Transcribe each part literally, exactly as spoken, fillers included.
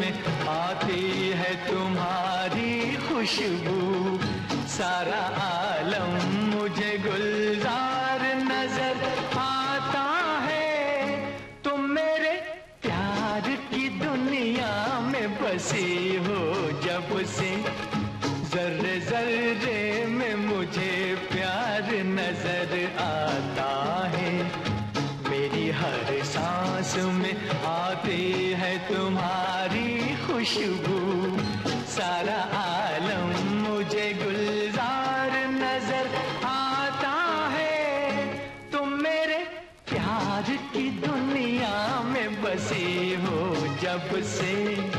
में आती है तुम्हारी खुशबू, सारा आलम मुझे गुलजार नजर आता है। तुम मेरे प्यार की दुनिया में बसी हो जब से, जर्रे जर्रे में मुझे प्यार नजर आता है। मेरी हर सांस में आती है तुम्हारी खुशबू, सारा आलम मुझे गुलजार नजर आता है। तुम मेरे प्यार की दुनिया में बसी हो जब से।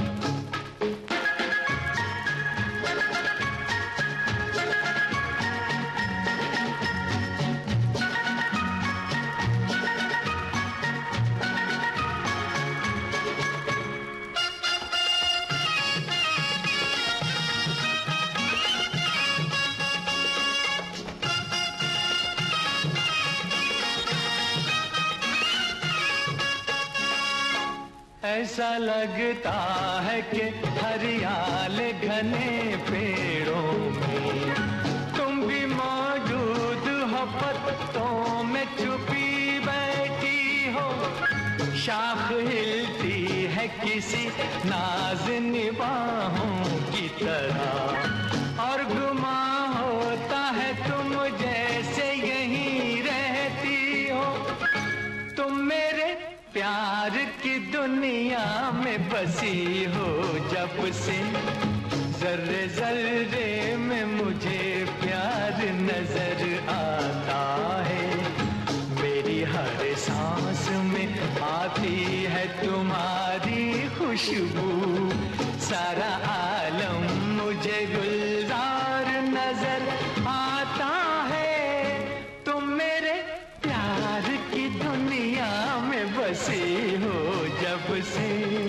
ऐसा लगता है कि हरियाले घने पेड़ों में तुम भी मौजूद हो, पत्तों में छुपी बैठी हो। शाख हिलती है किसी नाज़ निबाहों की तरह, और गुमा होता है तुम जैसे यहीं रहती हो। तुम मेरे प्यार की दुनिया में बसी हो जब से, जर्रे जर्रे में मुझे प्यार नजर आता है। मेरी हर सांस में आती है तुम्हारी खुशबू, सारा आलम मुझे गुलजार नजर आता है। तुम मेरे प्यार की दुनिया में बसी हो जब से।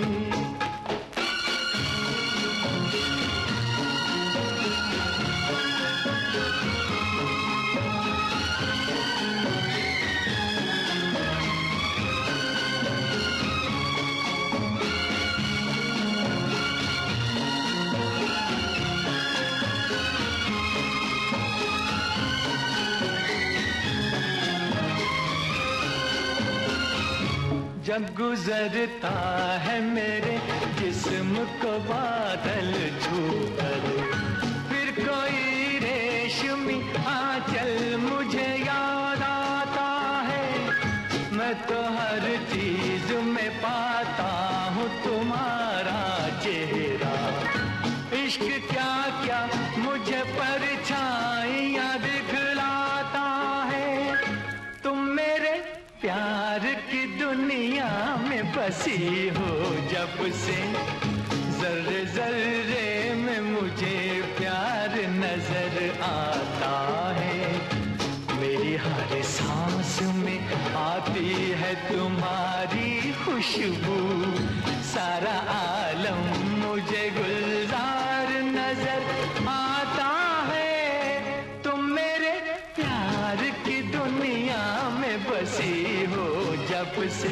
जब गुजरता है मेरे जिस्म को बादल छूकर, फिर कोई रेशमी आंचल मुझे याद आता है। मैं तो हर चीज में पाता हूँ तुम्हारा चेहरा, इश्क क्या क्या मुझे परछाइयाँ दिखलाता है। तुम मेरे प्यार की दुनिया में बसी हो जब से, जर्रे जर्रे में मुझे प्यार नजर आता है। मेरी हर सांस में आती है तुम्हारी खुशबू, सारा आलम मुझे गुलजार नजर आता है। तुम मेरे प्यार की दुनिया में बसी हो जब से।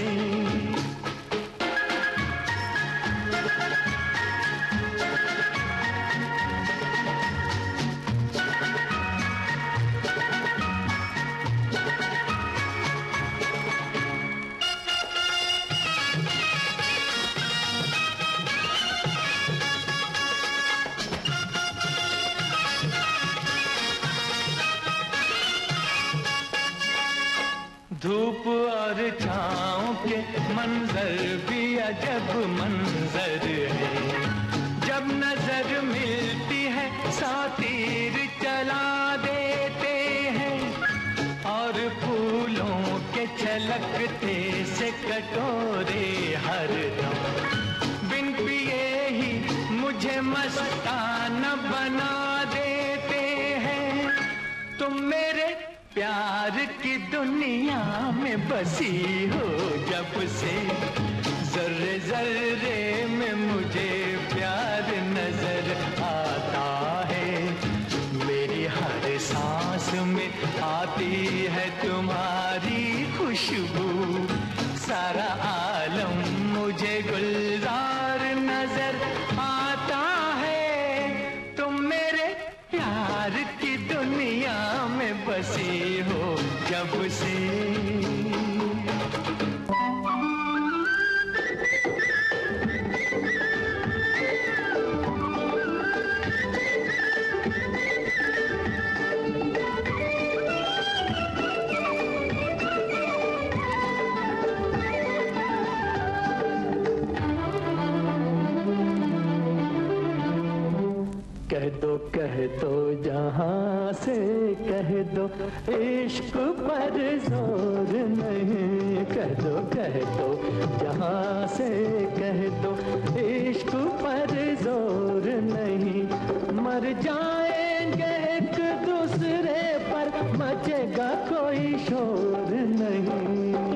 धूप और छाँव के मंजर भी अजब मंजर है, जब नजर मिलती है सातीर चला देते हैं। और फूलों के छलकते से कटोरे हर दम बिन पिए ही मुझे मस्ताना बना देते हैं। तुम मेरे प्यार की दुनिया में बसी हो जब से, जर्रे जर्रे में मुझे प्यार नजर आता है। मेरी हर सांस में आती है तुम्हारी खुशबू, सारा आलम मुझे गुलजार नजर जब से। कह दो कह दो जहां से कह दो इश्क पर जोर नहीं, कह दो कह दो जहां से कह दो इश्क पर जोर नहीं, मर जाएंगे एक दूसरे पर मचेगा कोई शोर नहीं।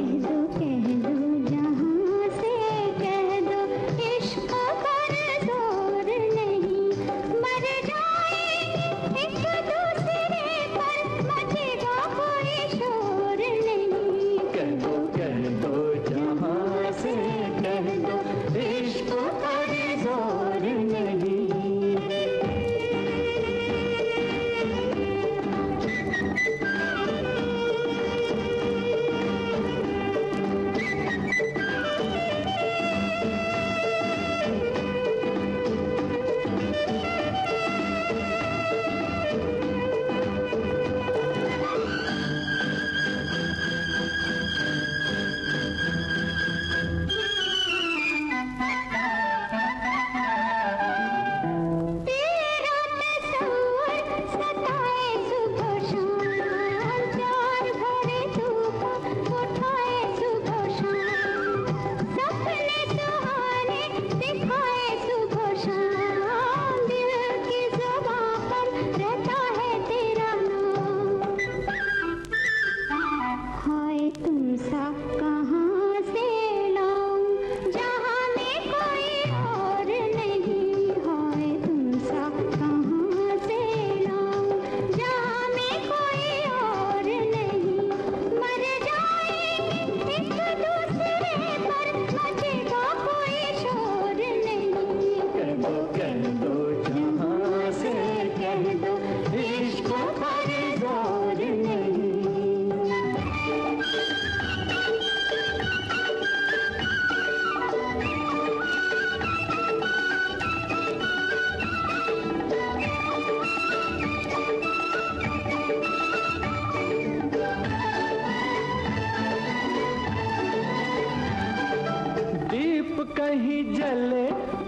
कहीं जले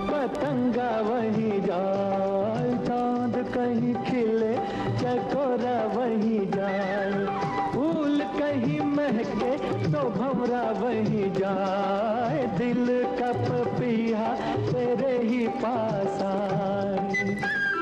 पतंगा वहीं जाए, चांद कहीं खिले चकोरा वहीं जाए, फूल कहीं महके तो भंवरा वहीं जाए, दिल का पपीहा तेरे ही पास आए।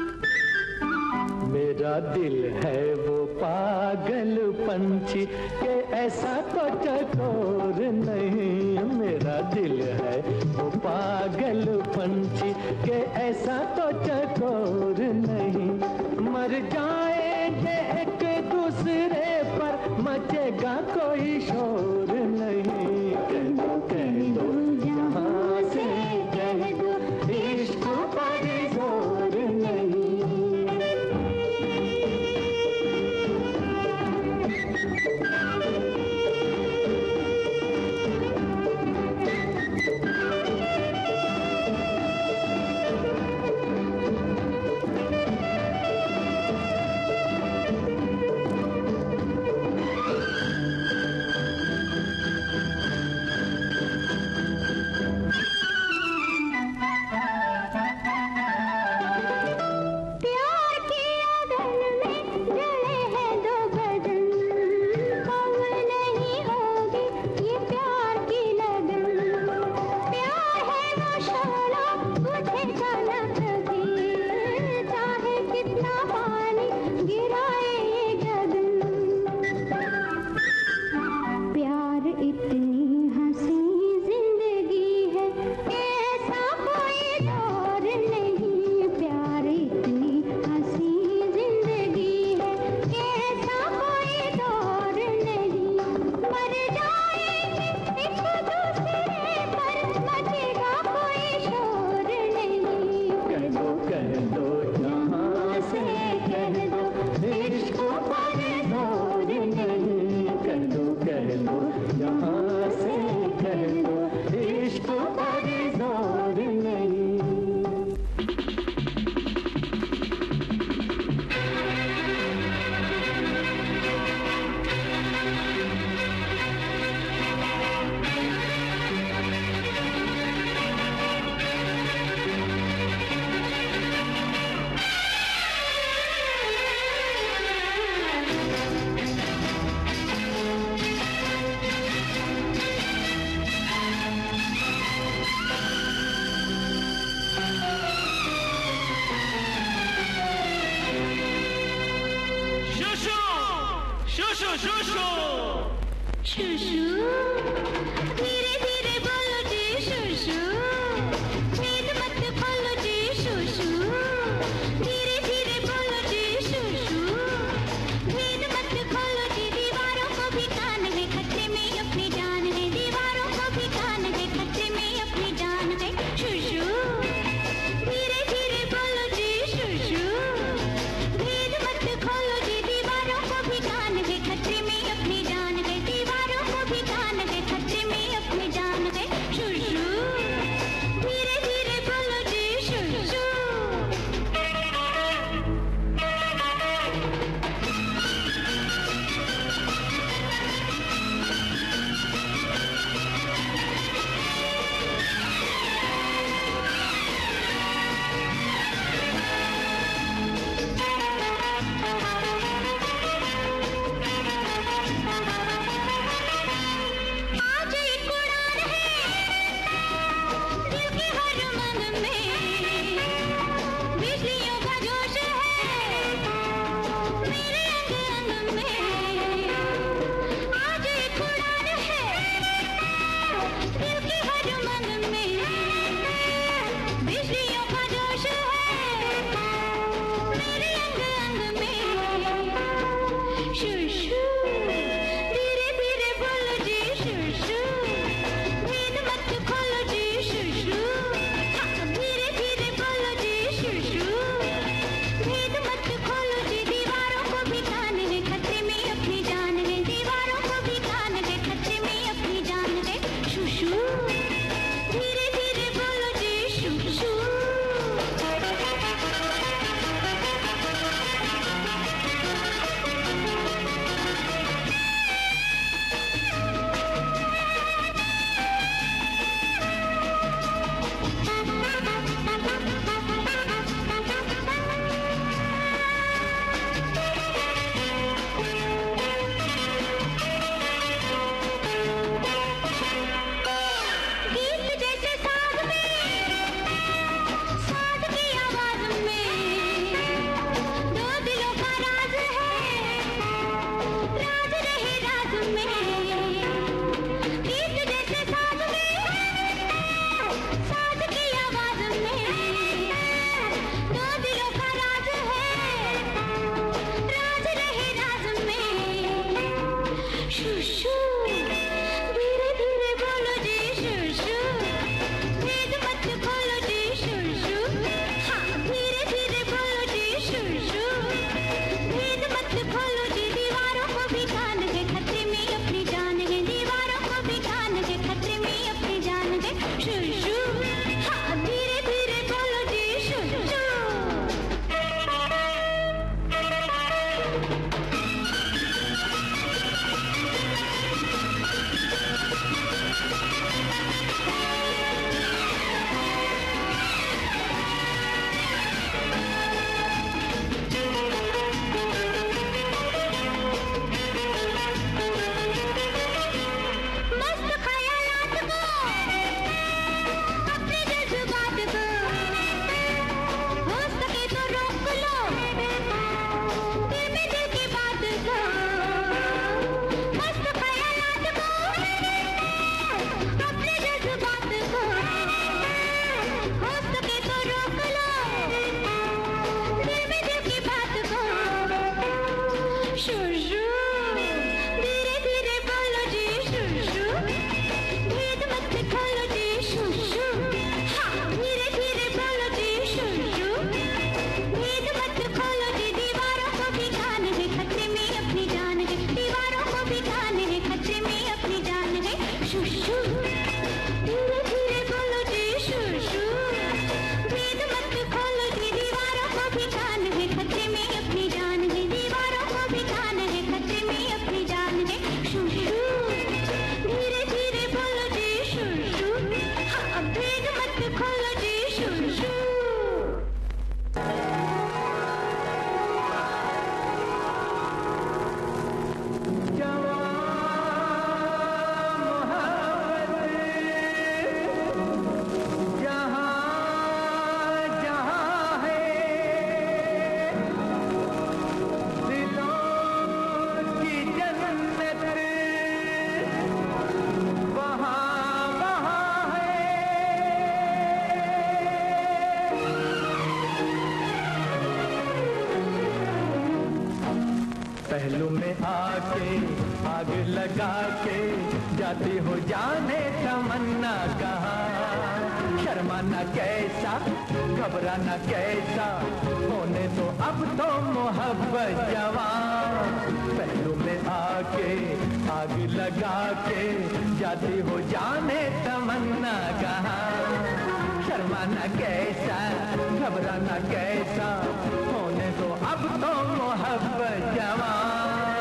मेरा दिल है वो पागल पंछी के ऐसा तो चकोर नहीं, मेरा दिल है वो पागल पंछी के ऐसा तो चकोर नहीं, मर जाएंगे एक दूसरे पर मचेगा कोई शोर नहीं। कह दो कह दो जहां से कह दो इश्क पर जोर नहीं। शू शूशू धीरे धीरे बोलो जी शूशू भेद मत खोलो जी शूशू धीरे धीरे बोलो जी शूशू भेद मत खोलो जी दीवारों को भी कान है खतरे में अपनी जान है दीवारों को भी कान है खतरे में अपनी जान है शूशू धीरे धीरे बोलो जी शूशू भेद मत खोलो जी दीवारों को भी कान है खतरे में अपनी जान है दीवारों को भी कान है खतरे में अपनी जान है पहलू में आके आग लगा के जाती हो जाने तमन्ना कहाँ। शर्माना कैसा घबराना कैसा होने तो अब तो मोहब्बत जवान। पहलू में आके आग लगा के जाती हो जाने तमन्ना कहाँ। शर्माना कैसा घबराना कैसा होने तो अब तो मोहब्बत जवान।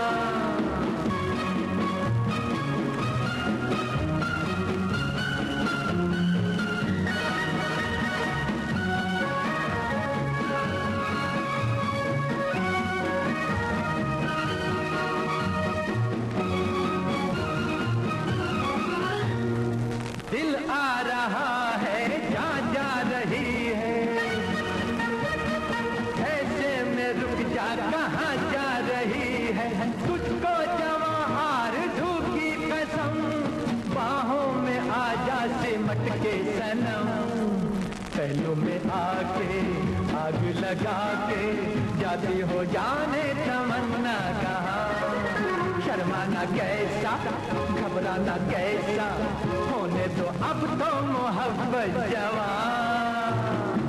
दिल आ रहा है जा जा रही है, ऐसे में रुक जा कहाँ जा रही है। तुझको जवां आरज़ू की कसम बाहों में आजा सिमट के सनम। पहलू में आके आग लगा के जाती हो जाने तमन्ना कहाँ। शर्माना कैसा घबराना कैसा होने तो अब तो मोहब्बत जवान।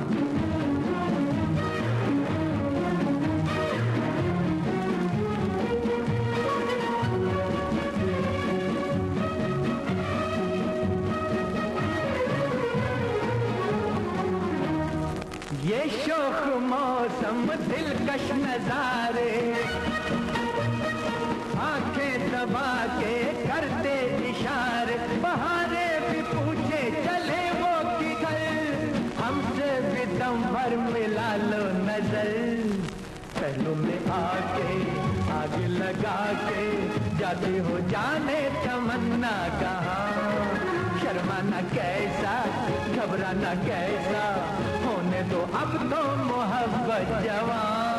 ये शोख मौसम दिलकश नजारे आंखें दबा के करते इशारे। बहारे भी पूछे चले वो किधर, हमसे भी दम भर मिला लो नजर। पहलू में आके आग लगा के जाती हो जाने तमन्ना कहाँ। शर्माना कैसा घबराना कैसा होने तो अब तो मोहब्बत जवान।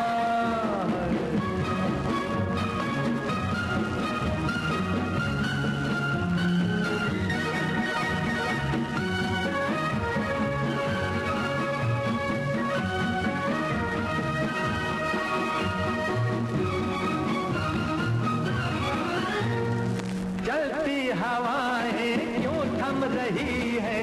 चलती हवाएं क्यों थम रही है,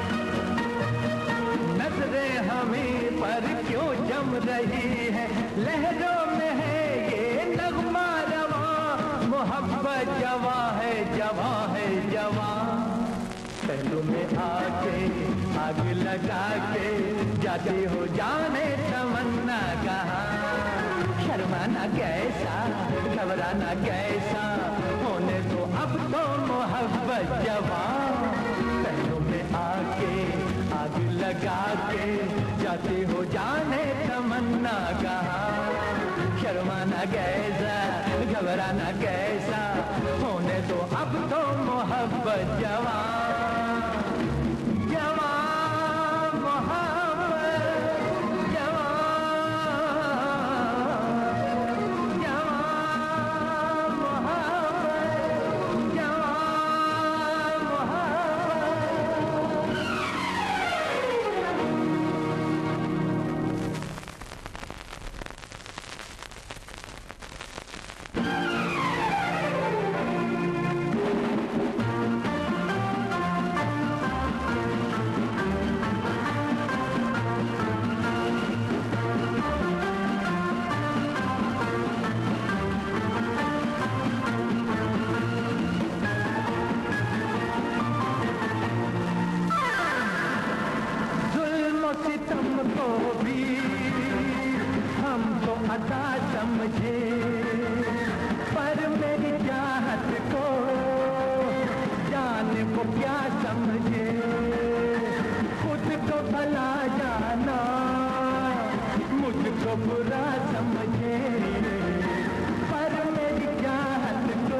नजरें हमें पर क्यों जम रही है। लहरों में है ये नगमा रवा, मोहब्बत जवा है जवा है जवा। पहलू में आके आग लगा के जाती हो जाने तमन्ना कहाँ। शर्माना कैसा घबराना कैसा होने तो अब तो मोहब्बत जवान। पहलू में आके आग लगा के जाती हो जाने तमन्ना कहाँ। शर्माना कैसा घबराना कैसा होने तो अब तो मोहब्बत जवान। जवान मोहब्बत तुमको भी हम तो अदा समझे, पर मेरी चाहत को जान को क्या समझे। खुद को भला जाना मुझको बुरा समझे, पर मेरी चाहत को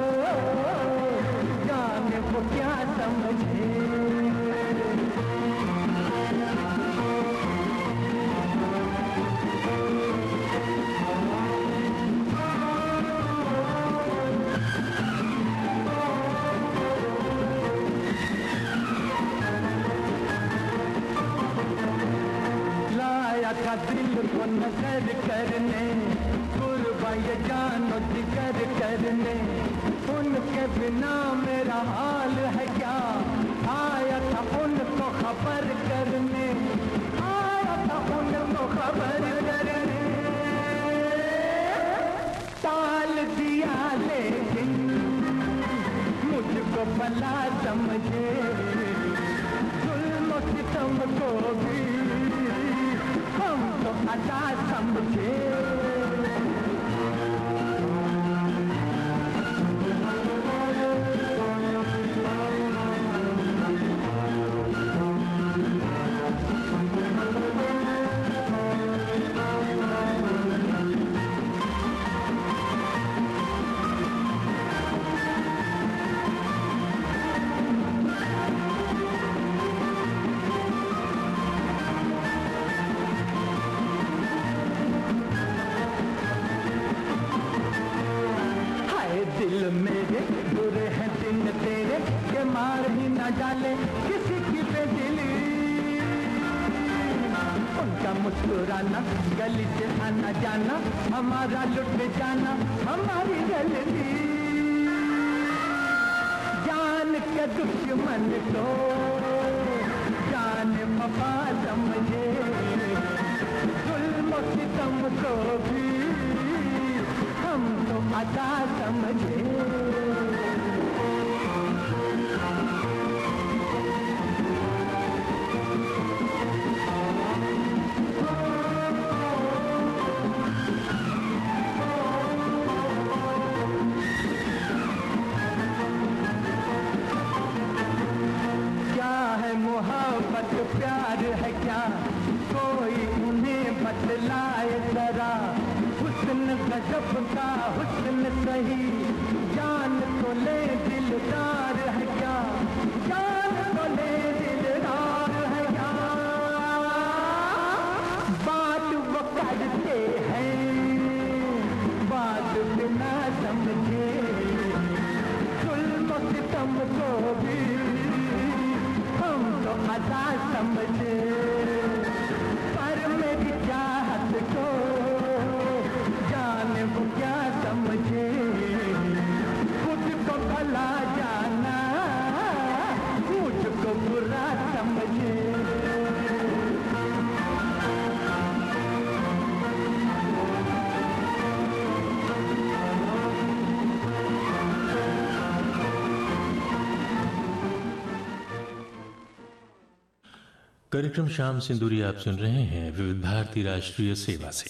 जान को क्या समझे। का दिल को नजर करने, कुर्बा ये जानो जिगर करने, उनके बिना मेरा हाल है क्या। आया था उनको खबर करने, आया था उनको खबर करने, टाल दिया लेकिन मुझको भला समझे, जुल्म सितम को भी हम तो अदा समझे। दिल मेरे बुरे हैं दिन तेरे, के मार ही न डाले किसी की बेदिली। उनका मुस्कुराना, गली से आना जाना, हमारा लुट जाना हमारी गलती। जान के दुश्मन को जान वफा समझे, जुल्म सितम को भी हम तो अदा समझे। क्या है मोहब्बत प्यार है क्या, कोई उन्हें बतलाए जरा। हुस्न गजब का हुस्न सही, जान तो ले दिलदार है क्या, जान तो ले दिलदार है क्या। बात वो करते हैं बात बिना समझे, जुल्म सितम को भी हम तो अदा समझे। पर मेरी चाहत को जाने वो क्या समझे, खुद को भला जाना मुझको बुरा समझे। कार्यक्रम शाम सिंदूरी आप सुन रहे हैं विविध भारती राष्ट्रीय सेवा से।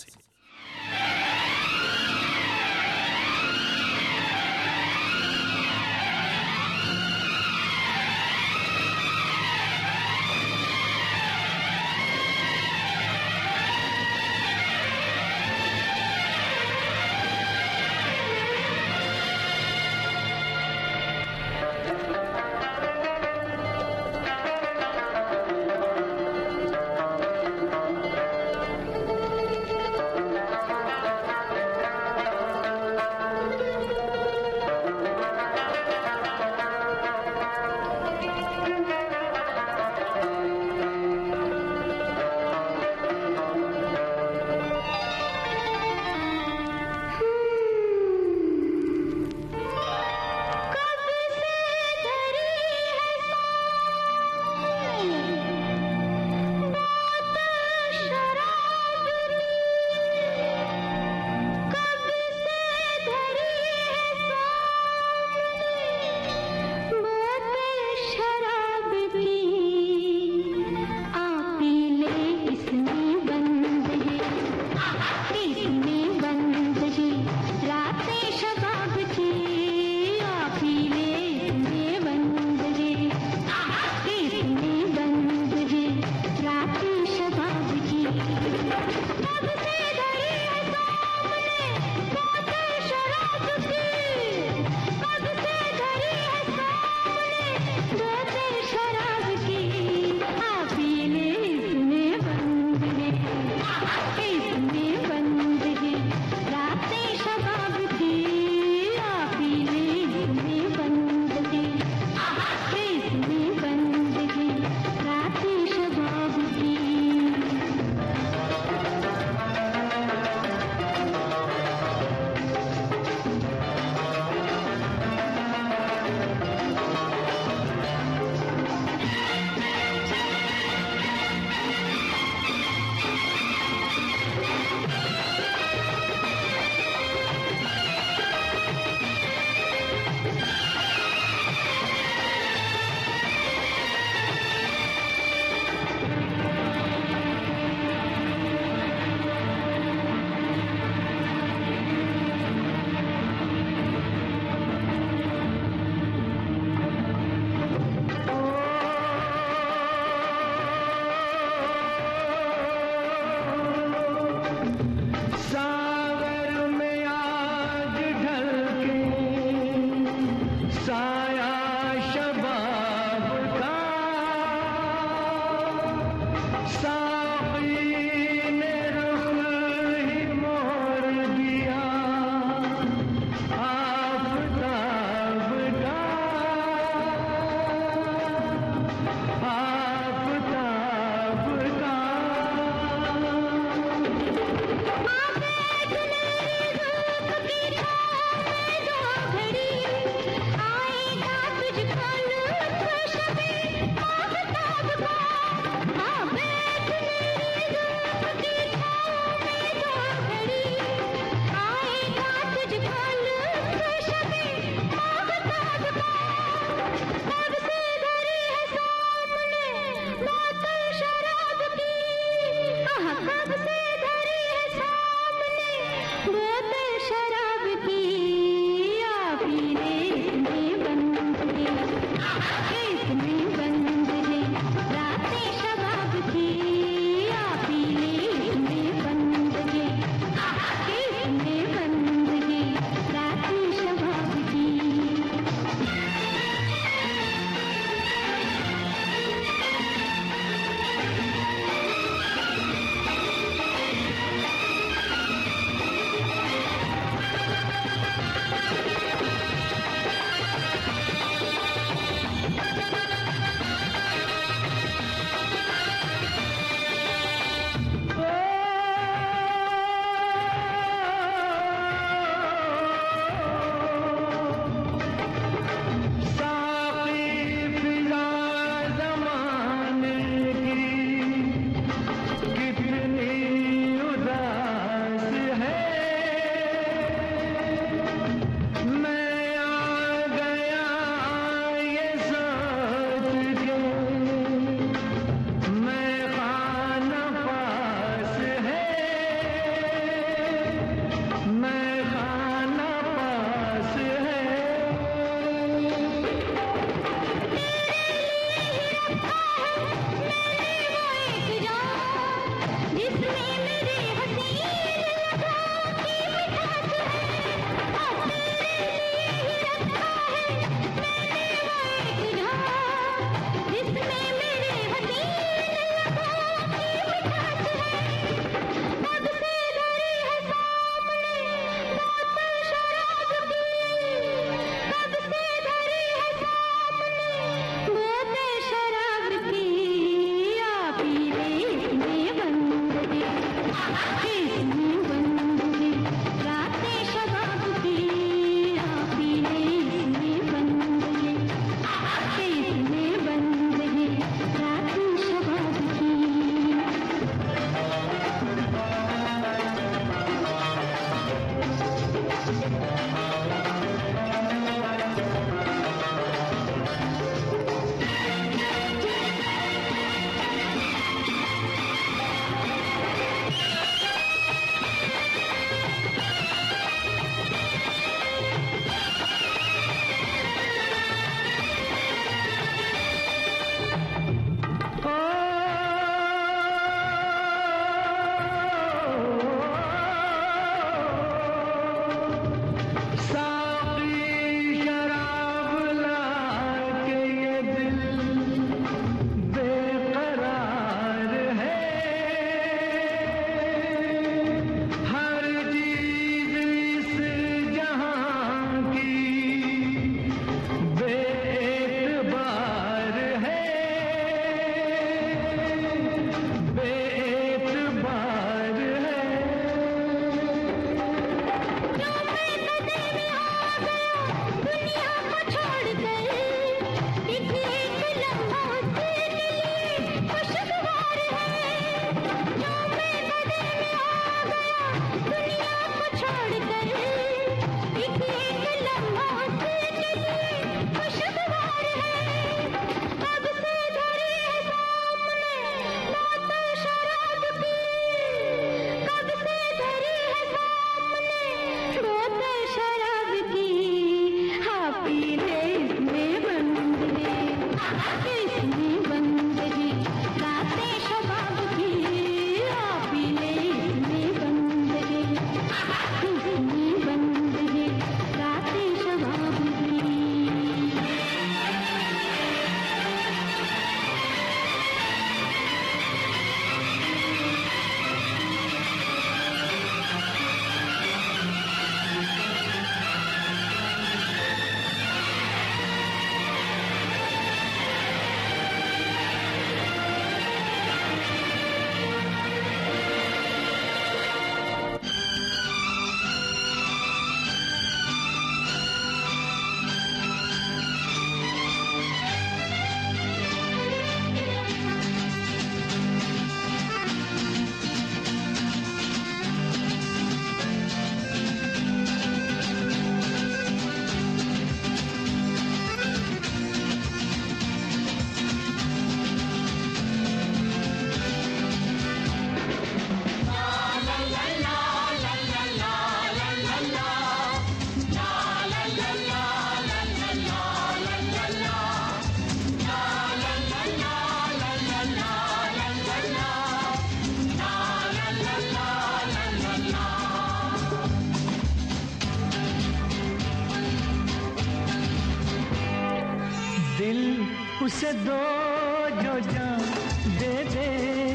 उसे दो जो जान दे दे,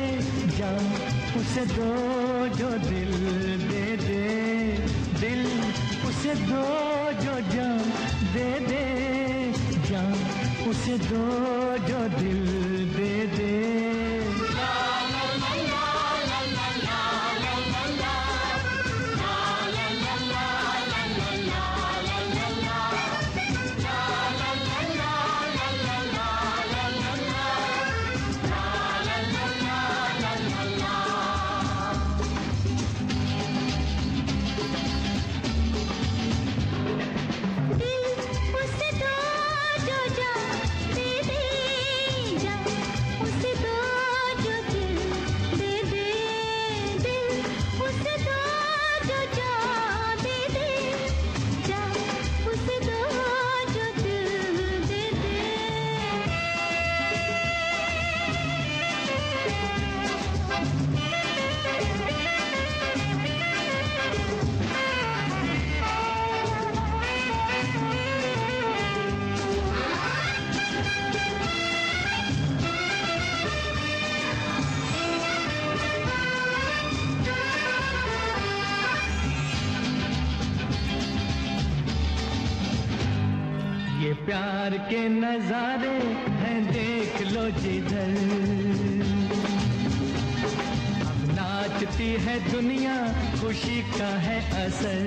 जान उसे दो जो दिल दे दे, दिल उसे दो जो जान दे दे, जान उसे दो जो दिल दे दे। उसे दो जो जान दे दे, जान प्यार के नजारे हैं देख लो जिधर, अब नाचती है दुनिया खुशी का है असर।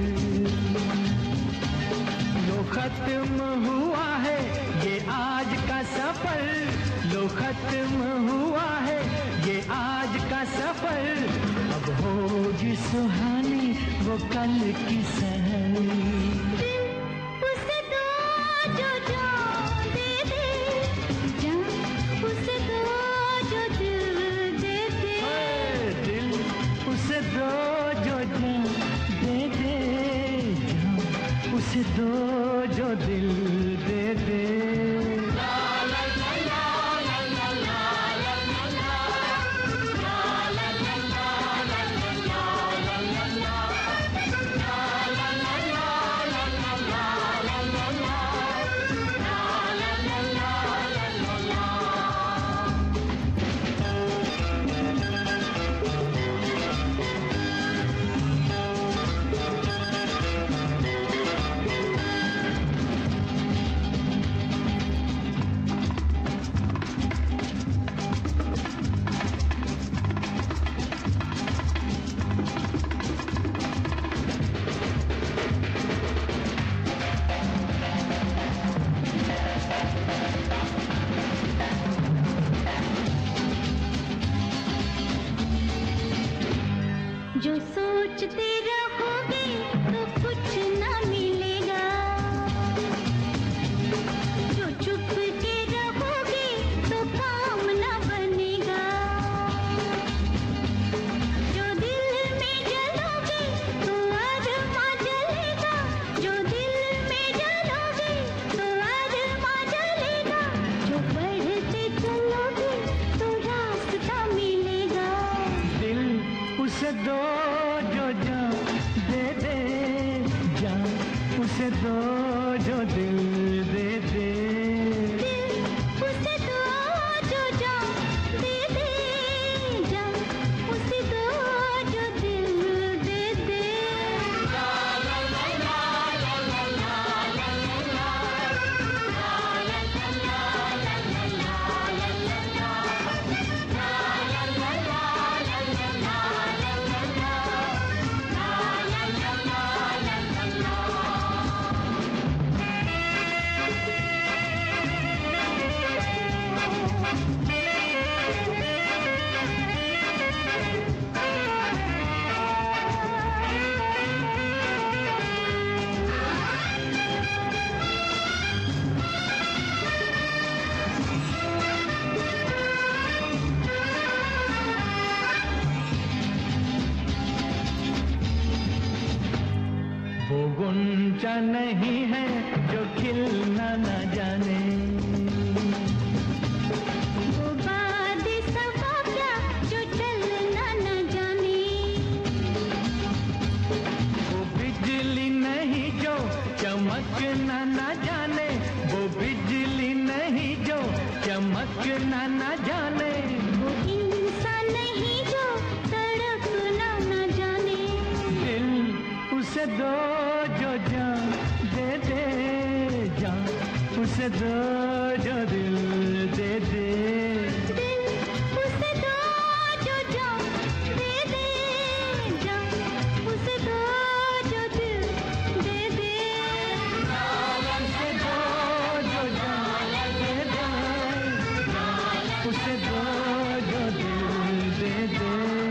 लो खत्म हुआ है ये आज का सफर, लो खत्म हुआ है ये आज का सफर, अब होगी सुहानी वो कल की सहर। उसे दो जो जान दे दे, जान उसे दो जो दिल दे दे, दिल उसे दो जो जान दे दे, जान उसे दो जो दिल दे दे। जो सोचते रहोगे तो कुछ ना मिलेगा, जो चुप के रहोगे तो काम ना बनेगा, जो दिल में जलोगे तो आत्मा जलेगा, जो दिल में जलोगे तो आत्मा जलेगा, जो बढ़ते चलोगे तो रास्ता मिलेगा। दिल उसे दो जो जान दे दे, जान उसे दो जो दिल दे दे, दिल उसे दो जो जान दे दे, जान उसे दो जो दिल दे दे। वो गुंजा नहीं है जो खिलना न जाने, वो बादे सबा क्या जो चलना न जाने, वो बिजली नहीं जो चमकना न जाने, वो बिजली नहीं जो चमकना न जाने, वो इंसान नहीं जो तड़पना न जाने। दिल उसे दो जो जान दे दे, जान उसे दो जो दिल दे दे, दिल उसे दो जो जान दे दे, जान उसे दो जो दिल दे दे। उसे दो जो जान दे दे, जान उसे दो जो दिल दे दे।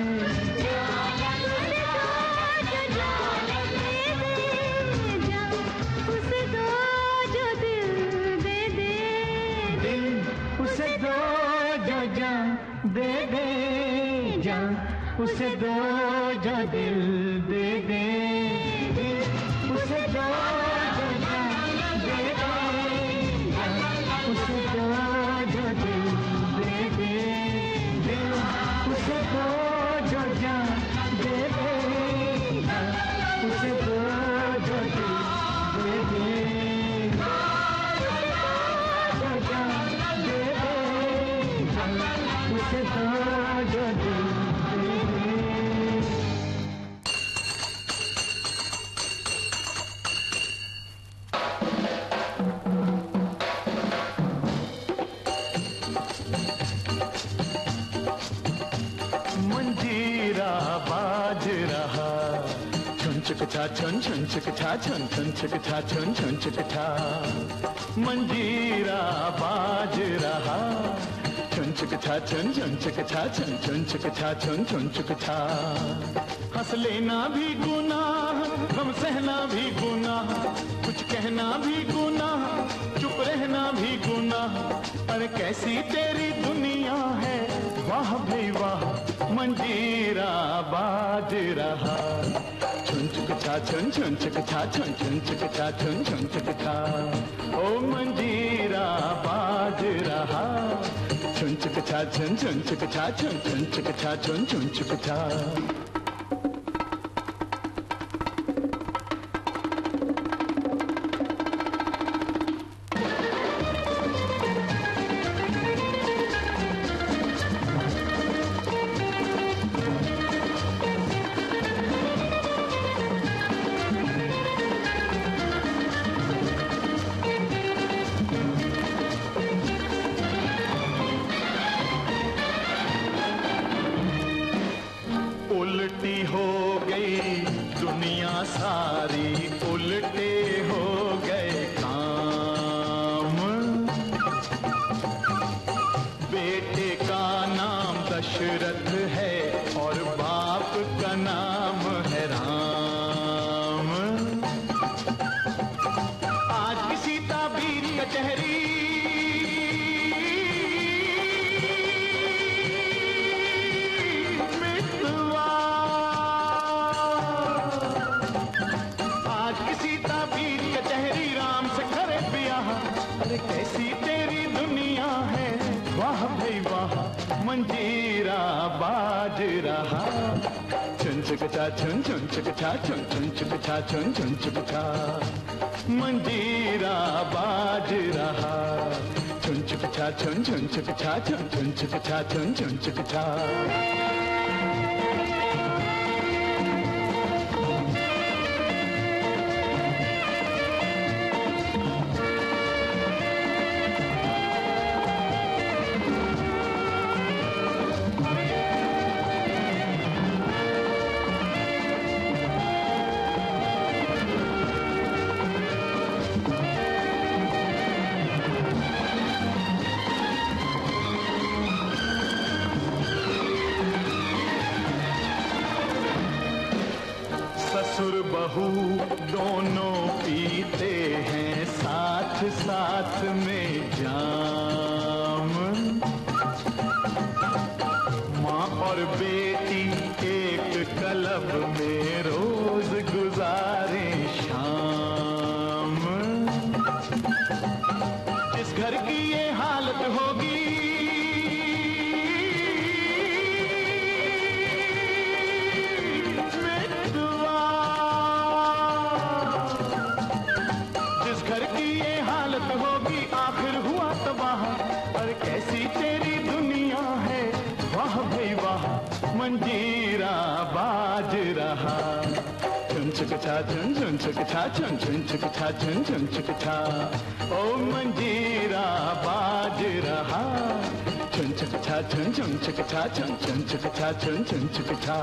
उसे दो जो जान दे दे, जान उसे दो जो दिल दे दे, दिल उसे दो जो जान दे दे, जान उसे दो जो दिल दे दे, दिल उसे दो जो जान दे दे, जान उसे दो जो दिल दे दे, जो जान दे दे, जान उसे दो जो दिल दे दे। बाज रहा, छुन छुक छा छुन छुन छुक छा छुन छुन छुक छा छुन छुन छुक छा, मंजीरा बाज रहा, छुन छुक छा छुन छुन छुक छा छुन छुन छुक छा छुन छुन छुक छा। हंस लेना भी गुनाह, गम सहना भी गुनाह, कुछ कहना भी गुनाह, चुप रहना भी गुनाह, पर कैसी तेरी दुनिया है, वाह भाई वाह, मंजीरा बाज रहा, छुन छुक छा छुन छुन छुक छा छुन छुन छुक छा छुन छुन छुक छा, ओ मंजीरा बाज रहा, छुन छुक छा छुन छुन छुक छा छुन छुन छुक छा छुन छुन छुक छा। उल्टी हो गई दुनिया सारी, उल्टे हो गए काम, बेटे का नाम दशरथ है और बाप का नाम है राम। आज किसी ताबीर कचहरी कैसी तेरी दुनिया है, वाह भाई वाह, मंजीरा बाज रहा, छुन छुक छा छुन छुन छुक छा छुन छुन छुक छा छुन छुन छुक छा, मंजीरा बाज रहा, छुन छुक छा छुन छुन छुक छा छुन छुन छुक छा छुन छुन छुक छा। ससुर बहू दोनों पीते हैं साथ साथ में जाम, माँ और बेटी एक क्लब में रोज गुजारे शाम। जिस घर की ये हालत होगी, आखिर हुआ तबाह, पर कैसी तेरी दुनिया है, वाह भाई वाह, मंजीरा बाज रहा, छुन छुक छा छुन छुन छुक छा छुन छुन छुक छा छुन छुन छुक छा, ओ मंजीरा बाज रहा, छुन छुक छा छुन छुन छुक छा छुन छुन छुक छा छुन छुन छुक छा।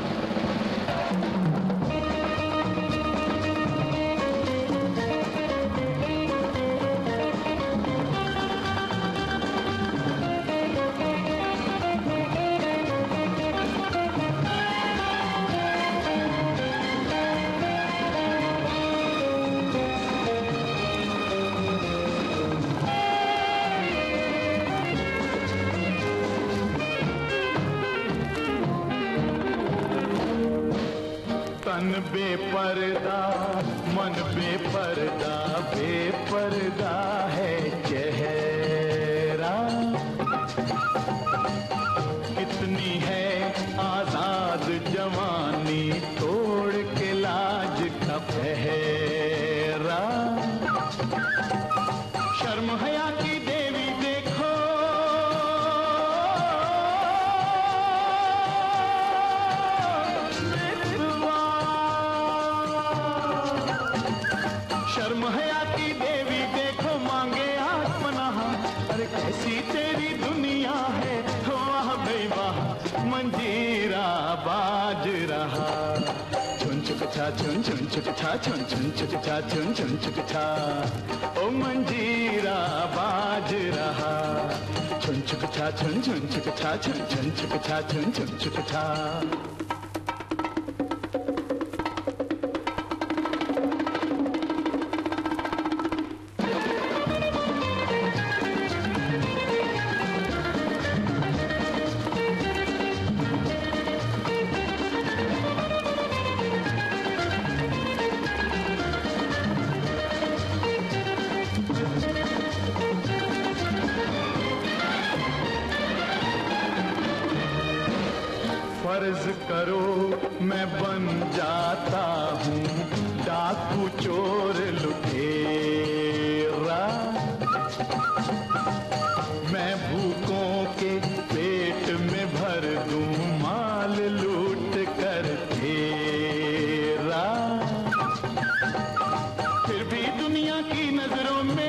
तन बेपर्दा मन बेपर्दा, बेपर्दा है चेहरा, कितनी है आजाद जवानी, तोड़ के लाज का पहरा। शर्म हया की देवी देखो, शर्म हया की देवी देखो, मांगे आत्मनाह, रहा। छुन छुक छा छुन छुन छुक छा छुन छुन छुक छा छुन छुन छुक छा, ओ मंजीरा बाज रहा। छुन छुक छा छुन छुन छुक छा छुन छुन छुक छा छुन छुन छुक छा। फर्ज करो मैं बन जाता हूँ डाकू चोर लुटेरा, मैं भूखों के पेट में भर दूँ माल लूट कर तेरा। फिर भी दुनिया की नजरों में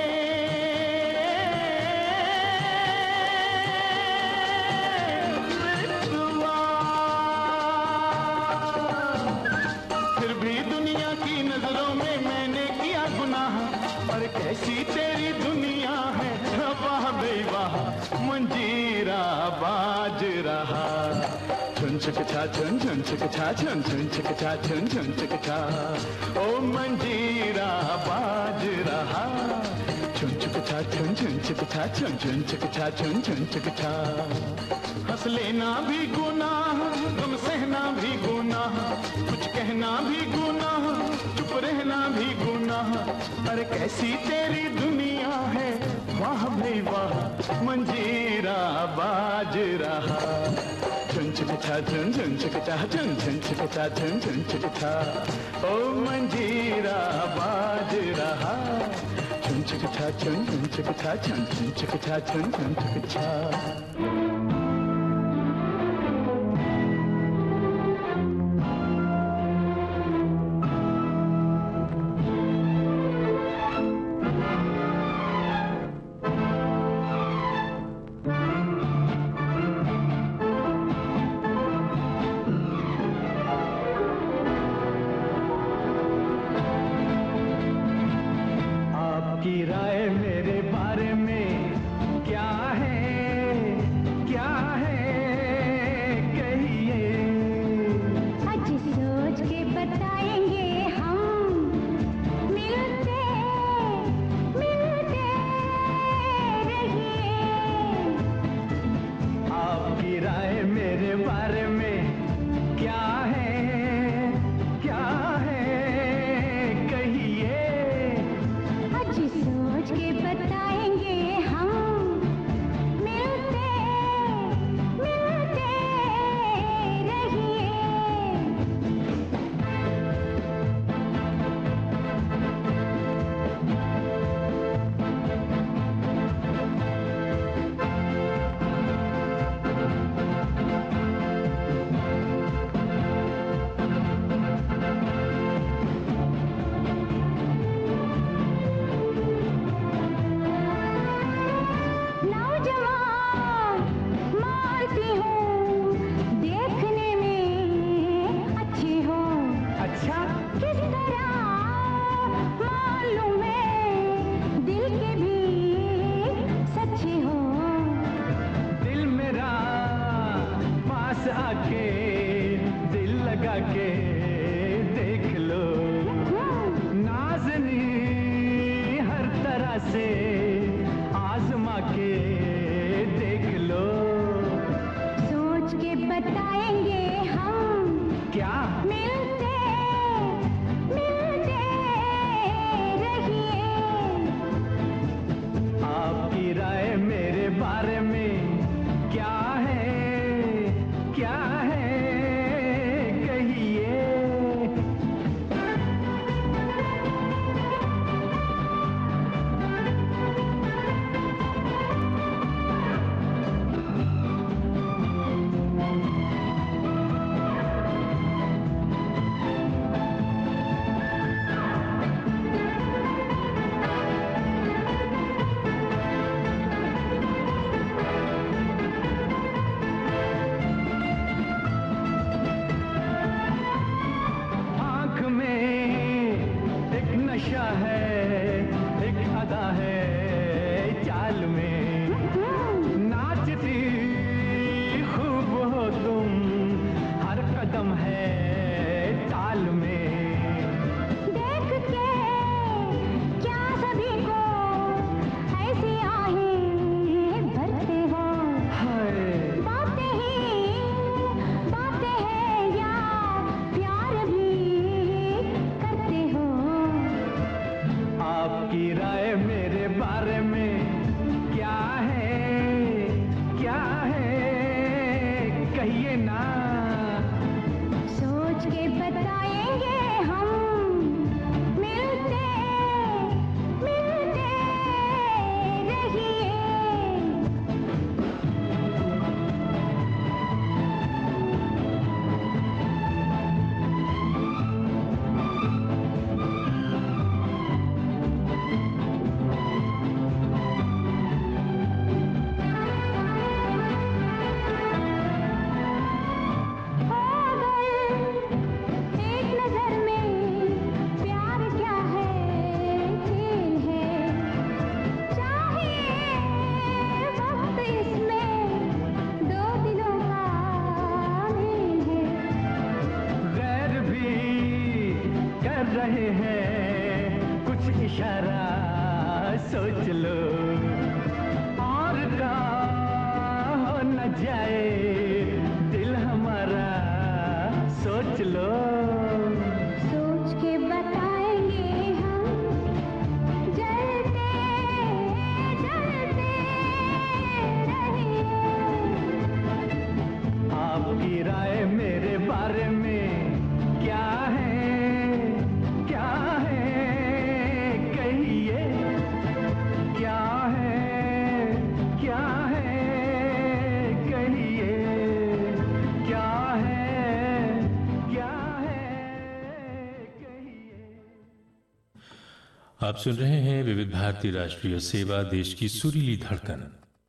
कैसी तेरी दुनिया है वाह बेवाह, मंजीरा बाज रहा। छुन छुक छा छुन छुन छुक छा छुन छुन छुक छा छुन छुन छुक छा, ओ मंजीरा बाज रहा। छुन छुक छा छुन छुन छुक छा छुन छुन छुक छा छुन छुन छुक छा। हंस लेना भी गुनाह, गम सहना भी गुनाह, कुछ कहना भी गुनाह, चुप रहना भी गुनाह। अरे कैसी तेरी दुनिया है वाह भाई वाह, मंजीरा बाज रहा। छुन छुक छा छुन छुन छुक छा छुन छुन छुक छा छुन छुन छुक छा, ओ मंजीरा बाज रहा। छुन छुक छा छुन छुन छुक छा छुन छुन छुक छा छुन छुन छुक छा। आपकी राय मेरे बारे में क्या है, क्या है कहिए। आज सोच के बताएंगे हम, मिलते मिलते रहिए। आपकी राय मेरे बारे में क्या है, क्या है कहिए। आज सोच के बताएंगे हम, मिलते मिलते रहिए। नौजवान मानती हूँ, देखने में अच्छी हो। अच्छा किस तरह मालूम है, दिल के भी सच्ची हो। दिल मेरा पास आके दिल लगा के देख लो, नाज़नी हर तरह से आजमा के देख लो। सोच के बताएंगे हम, क्या मिलते मिलते रहिए। आपकी राय मेरे बारे में क्या है, क्या है कहिए। रहे हैं कुछ इशारा सोच लो, और का हो न जाए दिल हमारा सोच लो। सोच के बताएंगे हम, जलते जलते रहिए। आपकी राय मेरे बारे में क्या है, क्या है कहिए, क्या है, क्या है कहिए, क्या है, क्या है कहिए। आप सुन रहे हैं विविध भारती राष्ट्रीय सेवा, देश की सुरीली धड़कन।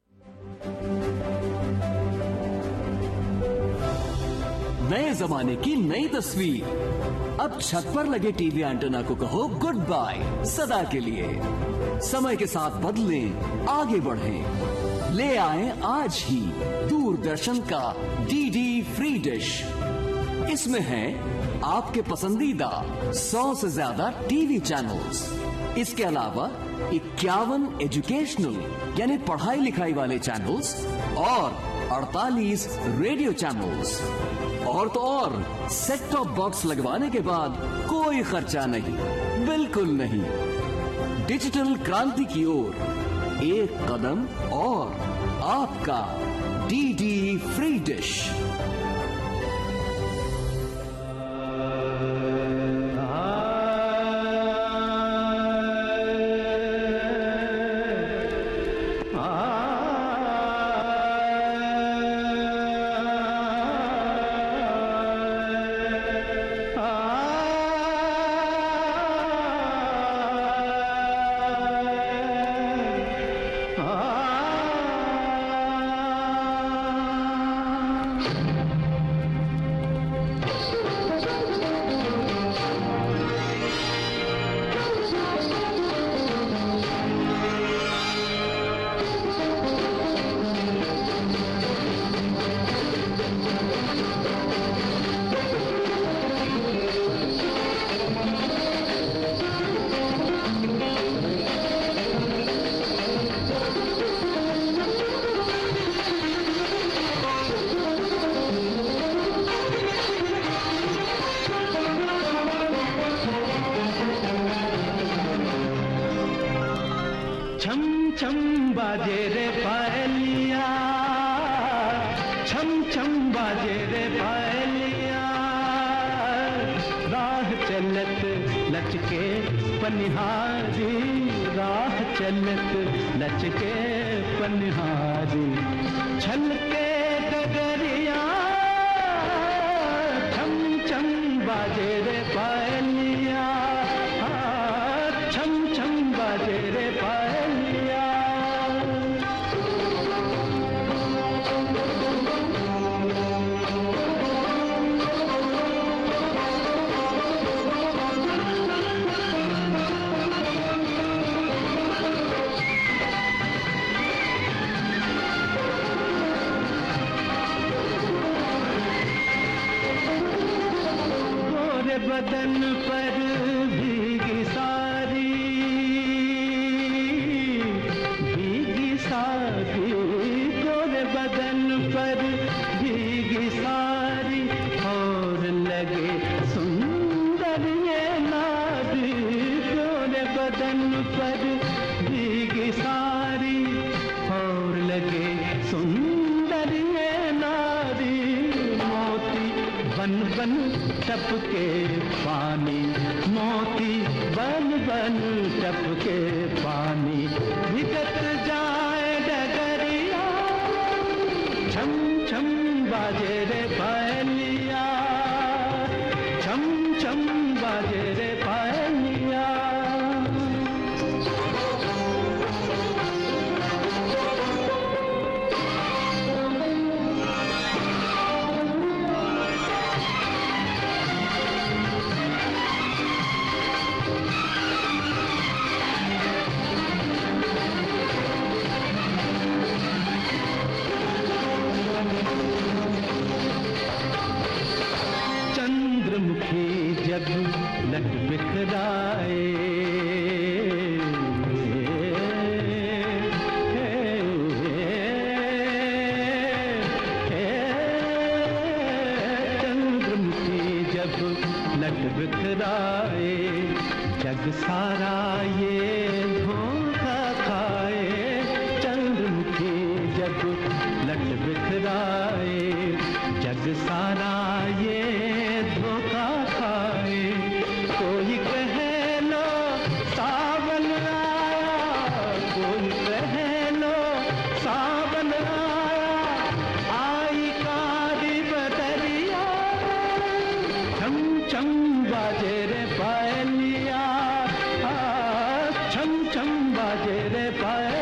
नए जमाने की नई तस्वीर। अब छत पर लगे टीवी एंटेना को कहो गुड बाय सदा के लिए। समय के साथ बदलें, आगे बढ़ें। ले आए आज ही दूरदर्शन का डीडी फ्री डिश। इसमें है आपके पसंदीदा सौ से ज्यादा टीवी चैनल्स। इसके अलावा इक्यावन एजुकेशनल यानी पढ़ाई लिखाई वाले चैनल्स और अड़तालीस रेडियो चैनल्स। और तो और सेट टॉप बॉक्स लगवाने के बाद कोई खर्चा नहीं, बिल्कुल नहीं। डिजिटल क्रांति की ओर एक कदम और आपका डीडी फ्री डिश। बदन पर भीगी सारी, भीगी सारी, गोरे बदन पर भीगी सारी, और लगे सुंदर ये नारी। गोरे बदन पर भीगी सारी, और लगे सुंदर ये नारी। मोती बन बन टपके पानी, मोती बन बन टपके पानी, भिगत जाए डगरिया, छम छम बाजे रे पायलिया, छम छम बाजे रे पायलिया। चंद्रमुखी जब लट जब लट बिखराए, जग सारा ये धोखा खाए। चंद्रमुखी जब लट बिखराए, जग सारा ये धोखा खाए। कोई कहे लो सावन आया, कोई कहे लो सावन आया, आई कारी बदरिया, छम छम बाजे रे पायलिया, आ, छम छम बाजे रे पायलिया।